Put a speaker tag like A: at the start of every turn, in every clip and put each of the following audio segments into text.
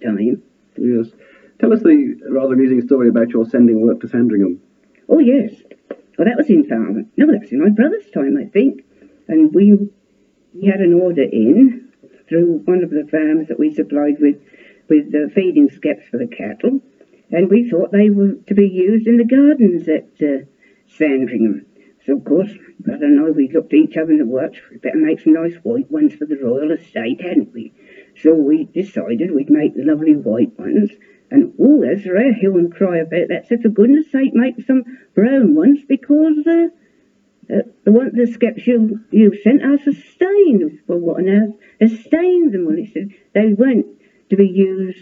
A: time.
B: Yes. Tell us the rather amusing story about your sending work to Sandringham.
A: Oh, yes. Well, that was in Father. No, that was in my brother's time, I think. And we had an order in through one of the farms that we supplied with feeding skeps for the cattle. And we thought they were to be used in the gardens at Sandringham. So, of course, Brother and I, we looked at each other in the works. We better make some nice white ones for the royal estate, hadn't we? So we decided we'd make the lovely white ones. And, oh, there's a rare hue and cry about that. So, for goodness sake, make some brown ones, because the skeps you sent us are stained. Well, what on earth has stained them? Well, he said they weren't to be used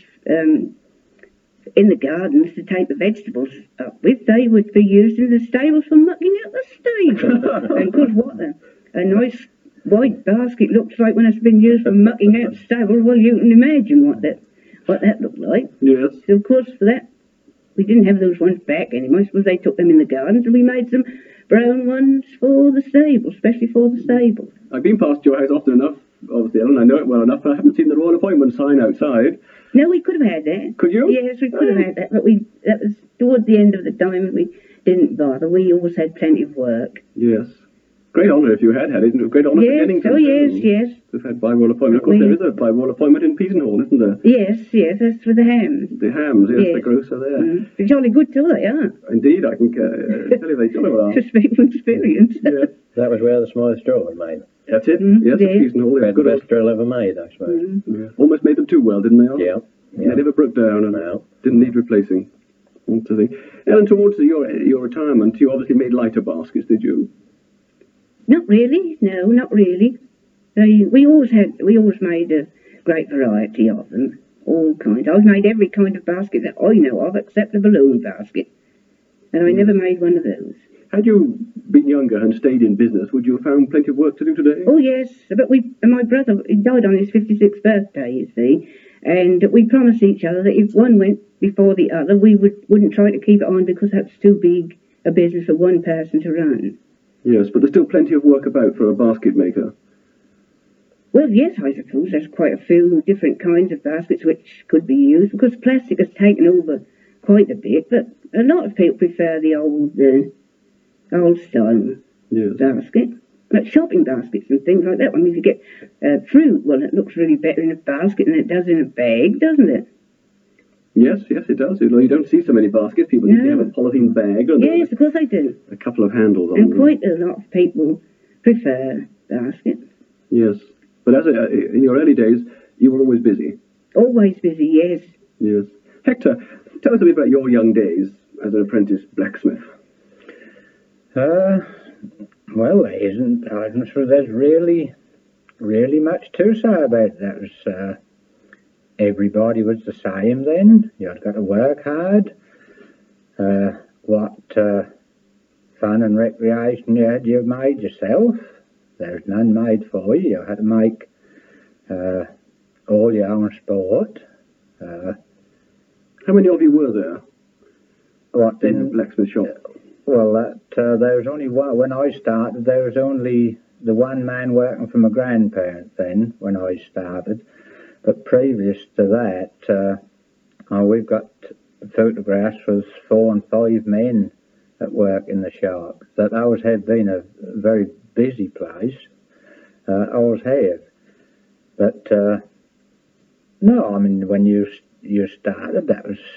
A: in the gardens to take the vegetables up with. They would be used in the stables for mucking out the stable. And good, what a nice white basket looks like when it's been used for mucking out stables. Well, you can imagine what that looked like.
B: Yes.
A: So, of course, for that, we didn't have those ones back anymore. I suppose they took them in the gardens, and we made some brown ones for the stables, especially for the stables.
B: I've been past your house often enough, obviously, Ellen. I know it well enough, but I haven't seen the royal appointment sign outside.
A: No, we could have had that.
B: Could you?
A: Yes, we could have had that, but that was toward the end of the time, and we didn't bother. We always had plenty of work.
B: Yes. Great honour if you had it. Great honour for Dennington.
A: Oh, yes.
B: We've had by-royal appointment. Of course, there is a by-royal appointment in Peasenhall, isn't there?
A: Yes, that's for the hams.
B: The hams, yes. The grocer there.
A: They're jolly good too, they are.
B: Indeed, I can tell you they jolly well are.
A: To speak from experience.
B: Yes.
C: That was where the Smythe straw was made.
B: That's it. Yes, at Peasenhall.
C: They had the best drill ever made, I suppose.
B: Yeah. Almost made them too well, didn't they?
C: Yeah.
B: They never broke down and didn't need replacing. That's the thing. Ellen, towards your retirement, you obviously made lighter baskets, did you?
A: Not really. No, not really. We always made a great variety of them. All kinds. I've made every kind of basket that I know of, except the balloon basket. And I never made one of those.
B: Had you been younger and stayed in business, would you have found plenty of work to do today?
A: Oh, yes. But my brother, he died on his 56th birthday, you see. And we promised each other that if one went before the other, we wouldn't try to keep it on, because that's too big a business for one person to run.
B: Yes, but there's still plenty of work about for a basket maker.
A: Well, yes, I suppose there's quite a few different kinds of baskets which could be used, because plastic has taken over quite a bit, but a lot of people prefer the old style basket. Like shopping baskets and things like that. I mean, if you get fruit, well, it looks really better in a basket than it does in a bag, doesn't it?
B: Yes, it does. You don't see so many baskets. People usually have a polythene bag.
A: Yes, of course they do.
B: A couple of handles on
A: them. And quite
B: them.
A: a lot of people prefer baskets.
B: Yes. But in your early days, you were always busy.
A: Always busy, yes.
B: Yes. Hector, tell us a bit about your young days as an apprentice blacksmith.
D: Well, there's really much to say about it. That was... Everybody was the same then. You had got to work hard. What fun and recreation you made yourself. There's none made for you. You had to make all your own sport.
B: How many of you were there?
D: What
B: in the blacksmith shop?
D: Well, there was only one. When I started, there was only the one man working for my grandparents then, when I started. But previous to that, we've got photographs with 4 and 5 men at work in the shop. That always had been a very busy place. Always have. But no, I mean, when you started,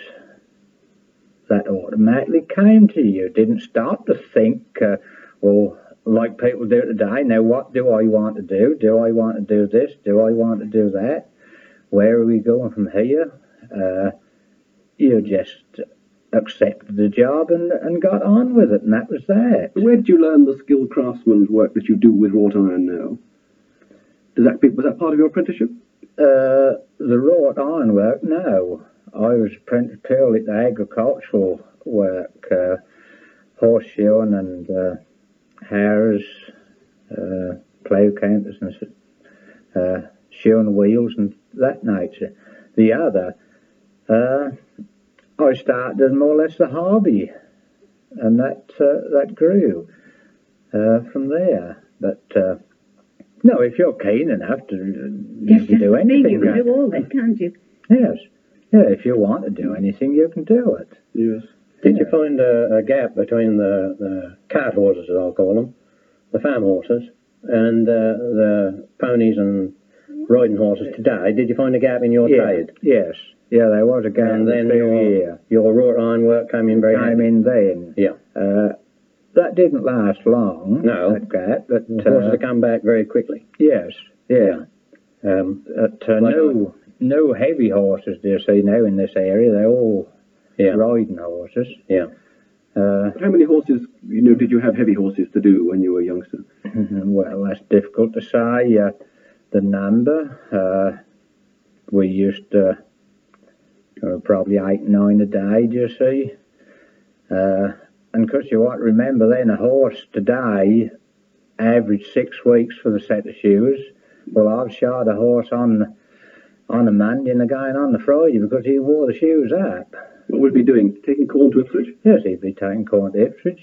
D: that automatically came to you. You didn't stop to think, well, like people do today. Now, what do I want to do? Do I want to do this? Do I want to do that? Where are we going from here? You just accepted the job and got on with it, and that was that.
B: Where did you learn the skilled craftsman's work that you do with wrought iron now? Was that part of your apprenticeship?
D: The wrought iron work, no. I was apprenticed purely to agricultural work, horseshoeing and harrows, plough counters and shoeing wheels and that nature. The other, I started more or less a hobby, and that grew from there. But no, if you're keen enough to you can do anything.
A: You can do all that, can't you?
D: Yes. Yeah, if you want to do anything, you can do it.
B: Yes.
C: Did you find a gap between the cart horses, as I'll call them, the farm horses, and the ponies and riding horses today? Did you find a gap in your trade?
D: Yes. Yeah, there was a gap.
C: And then
D: your
C: your wrought iron work came in very
D: came
C: handy.
D: in then.
C: Yeah.
D: That didn't last long.
C: No.
D: That gap, but
C: Horses have come back very quickly.
D: yes, yeah.
C: Like
D: No heavy horses do you see now in this area. They're all
C: Yeah.
D: riding horses.
C: Yeah.
B: How many horses, did you have heavy horses to do when you were a youngster?
D: Well, that's difficult to say. The number, we used to probably 8, 9 a day, do you see? And because you want to remember then, a horse today average 6 weeks for the set of shoes. Well, I've shod a horse on a Monday and again on the Friday because he wore the shoes up.
B: What would he be doing? Taking corn to Ipswich?
D: Yes, he'd be taking corn to Ipswich.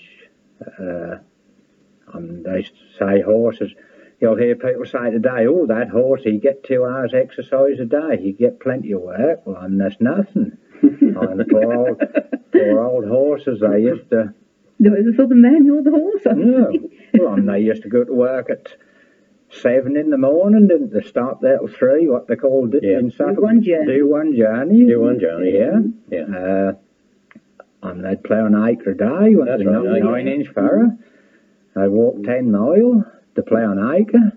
D: They say horses, you'll hear people say today, oh, that horse, he'd get 2 hours exercise a day, he'd get plenty of work. Well, that's nothing. And poor old horses, they used to...
A: For the man or the horse?
D: No. Well, they used to go to work at 7 in the morning and they stop there till 3, what they called it in Suffolk.
A: Do one journey.
D: Do one journey.
C: Do one journey.
D: Yeah.
C: Yeah.
D: And they'd plough an acre a day, went
C: That's
D: to
C: right,
D: 9-inch furrow. They walked 10 mile to plough an acre.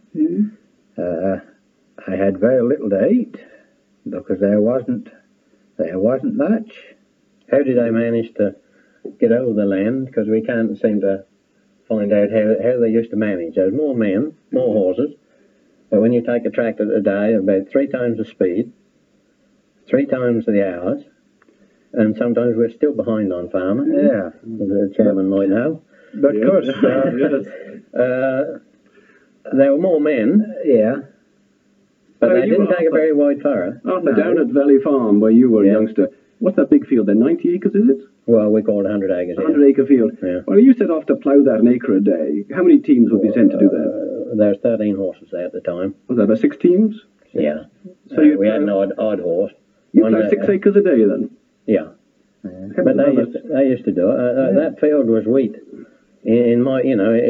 D: I had very little to eat because there wasn't much.
C: How did they manage to get over the land? Because we can't seem to find out how they used to manage. There's more men, more horses, but when you take a tractor today, about 3 times the speed, 3 times the hours, and sometimes we're still behind on farming.
D: Yeah.
C: The chairman might know.
D: But of course,
C: there were more men,
D: yeah.
C: but
B: So
C: they
B: you
C: didn't
B: were
C: take a very wide furrow.
B: Arthur, down at Valley Farm, where you were a youngster, what's that big field there? 90 acres, is it?
C: Well, we call it 100 acres.
B: 100-acre field.
C: Yeah.
B: Well, you set off to plough that an acre a day. How many teams would be sent to do that?
C: There's 13 horses there at the time.
B: Was that about 6 teams?
C: Yeah.
B: So you'd
C: we had an
B: plough-
C: odd horse.
B: You
C: One,
B: plough 6 acres a day then?
C: Yeah. But they used to do it. That field was wheat. In my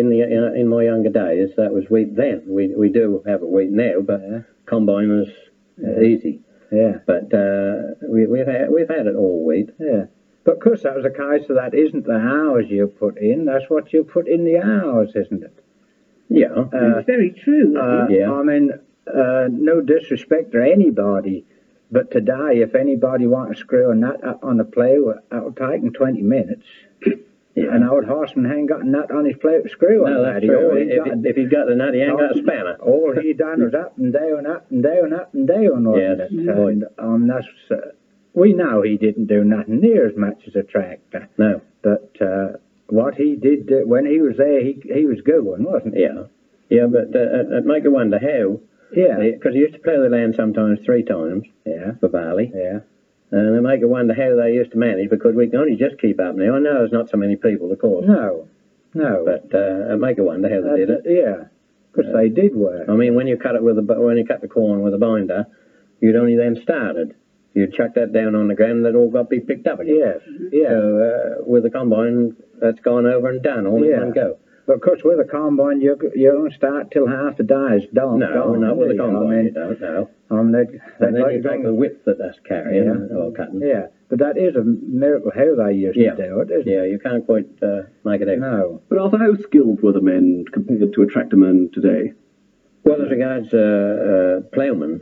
C: younger days, that was wheat then. We do have a wheat now, but combine was easy.
D: Yeah.
C: But we've had it all wheat.
D: Yeah. But of course, that was a case of that isn't the hours you put in, that's what you put in the hours, isn't it?
C: Yeah.
A: It's very true.
C: Yeah.
D: I mean, no disrespect to anybody, but today, if anybody wants to screw a nut up on the plough, it'll take him 20 minutes.
C: Yeah.
D: An old horseman ain't got a nut on his plough to screw on.
C: No, that's
D: that.
C: true.
D: All he
C: If he's got the nut, he ain't got a spanner.
D: all he done was up and down, up and down, up and down, wasn't
C: Yes,
D: it? And that's, we know he didn't do nothing near as much as a tractor.
C: No.
D: But what he did when he was there, he was good one, wasn't he?
C: Yeah. Yeah, but it make you wonder how.
D: Yeah.
C: Because he used to plough the land sometimes 3 times
D: Yeah.
C: for barley.
D: Yeah.
C: And it make you wonder how they used to manage, because we can only just keep up now. I know there's not so many people, of course.
D: No.
C: But it make you wonder how they did it.
D: Yeah. Because they did work.
C: I mean, when you cut the corn with a binder, you'd only then started. You'd chuck that down on the ground, and it all got to be picked up again.
D: Yes. Yeah.
C: So with the combine, that's gone over and done all in one go.
D: But of course, with a combine, you don't start till half the day is done.
C: No, not with a combine. You
D: I mean,
C: don't. No.
D: And
C: And then you take the width that's carrying or cutting.
D: Yeah, but that is a miracle how they used to do it, isn't it?
C: Yeah, you can't quite make it out.
D: No.
B: But Arthur, how skilled were the men compared to a tractorman today?
C: Well, as regards ploughmen,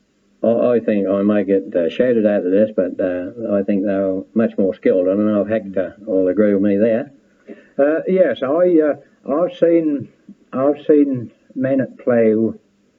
C: I think I may get shouted out of this, but I think they're much more skilled. I don't know if Hector will agree with me there.
D: Yes, I've seen men at plough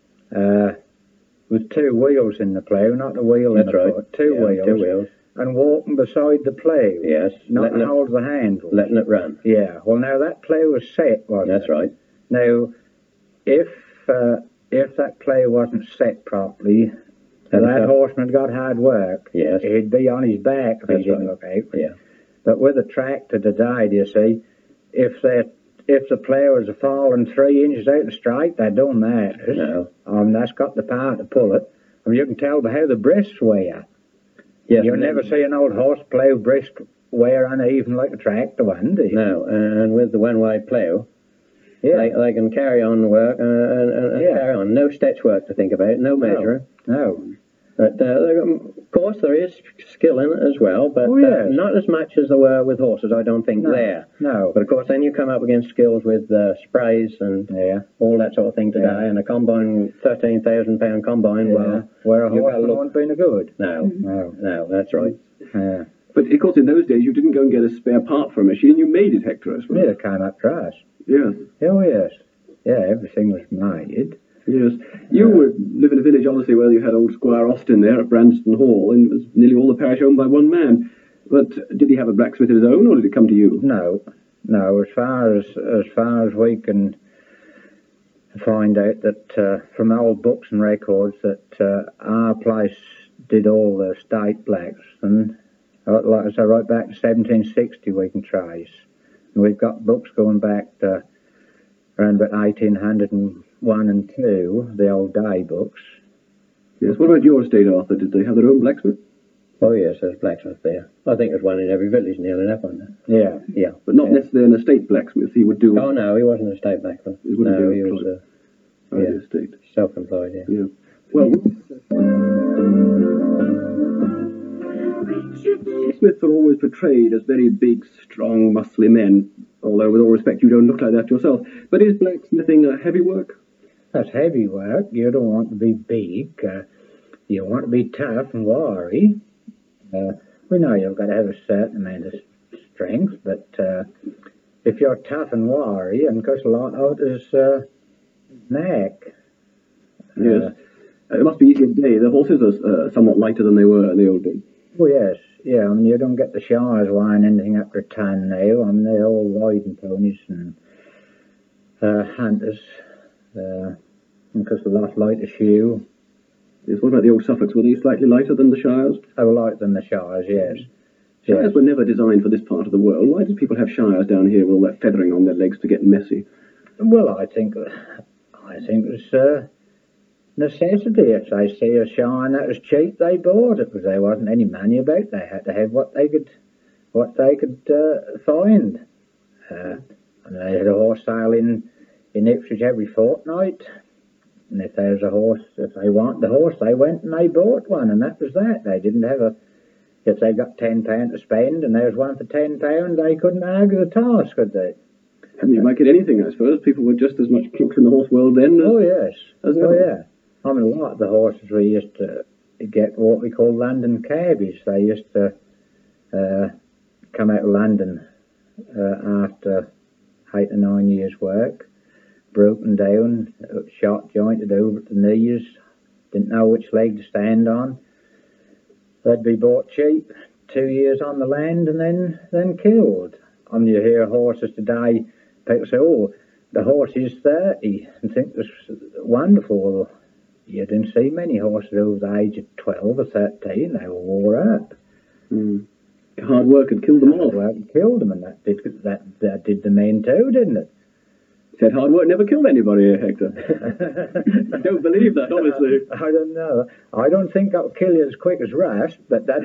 D: with 2 wheels in the plough, not a wheel in
C: That's
D: the
C: right.
D: foot, 2
C: Yeah,
D: wheels,
C: 2 wheels.
D: and walking beside the plough.
C: Yes.
D: Not
C: letting
D: to
C: it,
D: hold the handle.
C: letting it run.
D: Yeah. Well, now that plough was set, wasn't
C: That's
D: it?
C: right.
D: Now, if that plough wasn't set properly, that horseman got hard work.
C: Yes.
D: He'd be on his back if he
C: That's
D: didn't
C: right.
D: look out.
C: Yeah.
D: But with a tractor today, do you see, if the plough was fallen 3 inches out the straight, they don't matter.
C: No.
D: That's got the power to pull it. You can tell by how the breasts wear.
C: Yes,
D: You'll
C: and
D: never
C: then-
D: see an old horse plough brisk, wear uneven like a tractor one, do you?
C: No, and with the one-way plough,
D: Yeah.
C: they can carry on the work and
D: Yeah.
C: carry on. No stitch work to think about, no measuring.
D: No.
C: But of course, there is skill in it as well, but
D: Oh, yes.
C: not as much as there were with horses, I don't think,
D: No.
C: there.
D: No.
C: But of course, then you come up against skills with sprays and
D: Yeah.
C: all that sort of thing today,
D: Yeah.
C: and a combine, £13,000 combine,
D: Yeah.
C: well,
D: Where a
C: you've
D: horse
C: got to look-
D: won't be no good.
C: no,
D: No.
C: no, that's right.
D: Yeah.
B: But of course, in those days, you didn't go and get a spare part for a machine. You made it, Hector, I suppose.
D: Yeah, it came up dry.
B: Yes.
D: Oh, yes. Yeah, everything was made.
B: Yes. You live in a village, obviously, where you had old Squire Austin there at Branston Hall, and it was nearly all the parish owned by one man. But did he have a blacksmith of his own, or did it come to you?
D: No. No, as far as we can find out that from old books and records that our place did all the state blacks, and like I say, right back to 1760 we can trace. And we've got books going back to around about 1801 and 2, the old day books.
B: Yes. What about your estate, Arthur? Did they have their own blacksmith?
C: Oh yes, there's blacksmith there. I think there's one in every village nearly enough, wasn't
D: Yeah.
C: there? Yeah.
B: But not
D: Yeah.
B: necessarily an estate blacksmith. He would do
C: Oh no, he wasn't a state blacksmith.
B: He wouldn't
C: No,
B: be
C: he was
B: employed. the
C: yeah.
B: estate.
C: self-employed, yeah.
B: Yeah. Well, Smiths are always portrayed as very big, strong, muscly men. Although, with all respect, you don't look like that yourself. But is blacksmithing heavy work?
D: That's heavy work. You don't want to be big. You want to be tough and wiry. We know you've got to have a certain amount of strength, but if you're tough and wiry, and because a lot of it is knack.
B: Yes. It must be easier today. The horses are somewhat lighter than they were in the old days.
D: Oh yes, yeah. I mean, you don't get the shires weighing anything up to a ton now. I mean, they're all riding ponies and hunters, because a lot lighter shoe.
B: Yes. What about the old Suffolks? Were they slightly lighter than the Shires?
D: They were lighter than the shires, yes.
B: Shires
D: Yes.
B: were never designed for this part of the world. Why did people have Shires down here with all that feathering on their legs to get messy?
D: Well, I think it's necessity. If they see a shine that was cheap, they bought it because there wasn't any money about. They had to have what they could find. And they had a horse sale in Ipswich every fortnight. And if there was a horse, if they wanted the horse, they went and they bought one, and that was that. They didn't have a. If they got £10 to spend and there was one for £10, they couldn't argue the task, could they?
B: I mean, you might get anything, I suppose. People were just as much crooks in the horse world then.
D: Oh yes.
B: As
D: Oh
B: ever.
D: yeah. I mean, a lot of the horses we used to get what we call London cabbies. They used to come out of London after 8 or 9 years' work, broken down, shot jointed over the knees, didn't know which leg to stand on. They'd be bought cheap, 2 years on the land, and then killed. And you hear horses today, people say, "Oh, the horse is 30," and think it's wonderful. Well, you didn't see many horses over the age of 12 or 13. They were wore up.
B: Hard work had killed them all.
D: Hard work killed them, and that did the men too, didn't it?
B: Said hard work never killed anybody, Hector. I don't believe that, obviously.
D: I don't know. I don't think that'll kill you as quick as rust, but that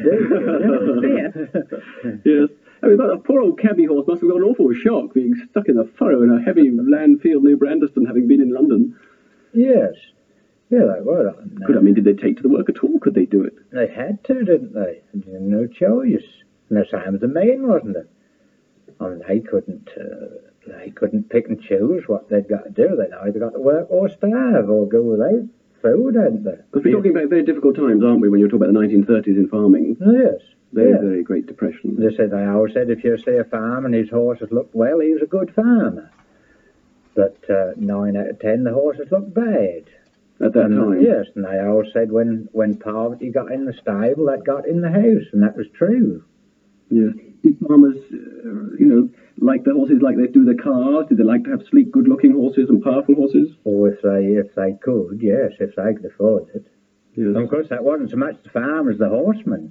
D: do.
B: Yes. I mean, that poor old cabby horse must have got an awful shock being stuck in a furrow in a heavy land field near Brandeston, having been in London.
D: Yes. Yeah, they were.
B: Good, I mean, did they take to the work at all? Could they do it?
D: They had to, didn't they? They had no choice. And the same with the men, wasn't it? I mean, they couldn't pick and choose what they'd got to do. They'd either got to work or starve or go without food, hadn't they?
B: Because we're talking about very difficult times, aren't we, when you're talking about the 1930s in farming?
D: Yes.
B: Very,
D: Yeah.
B: very great depression.
D: They always said if you see a farmer and his horses looked well, he was a good farmer. But 9 out of 10, the horses looked bad.
B: At that time?
D: Yes, and they always said when poverty got in the stable, that got in the house, and that was true.
B: Yes. Did farmers, like the horses like they do the cars? Did they like to have sleek, good-looking horses and powerful horses?
D: Or if they could, yes, if they could afford it.
B: Yes.
D: And of course, that wasn't so much the farmers, the horsemen.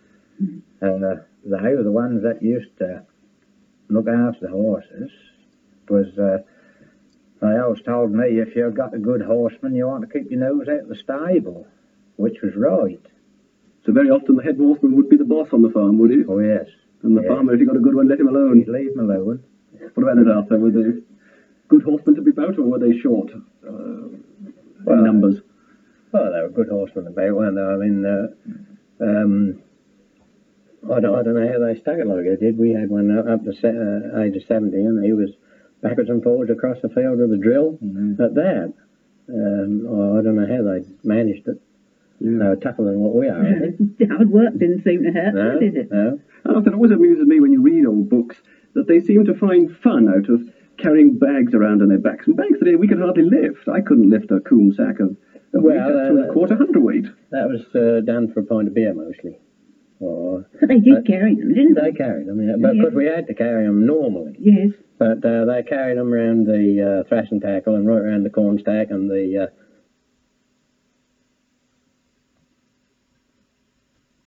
D: They were the ones that used to look after the horses. They always told me if you've got a good horseman, you want to keep your nose out of the stable, which was right.
B: So very often the head horseman would be the boss on the farm, would he?
D: Oh, yes.
B: And the
D: Yeah.
B: farmer, if he got a good one, let him alone.
D: He'd leave him alone.
B: What about it, Arthur? Were they good horsemen to be about, or were they short in numbers?
C: Well, they were good horsemen about, weren't they? I mean, I don't know how they stuck it like they did. We had one up to age of 70, and he was backwards and forwards across the field with a drill at that. I don't know how they managed it. They were tougher than what we are, I think.
A: Hard work didn't seem to hurt,
C: No,
A: did it?
C: no.
B: Arthur, it always amuses me when you read old books that they seem to find fun out of carrying bags around on their backs, and bags that we could hardly lift. I couldn't lift a coom sack of weight up to a quarter hundredweight.
C: That was done for a pint of beer, mostly. Or,
A: But they did carry them, didn't
C: they
A: they?
C: carried them, yeah. But because we had to carry them normally.
A: Yes.
C: But they carried them around the thrashing tackle and right around the corn stack and the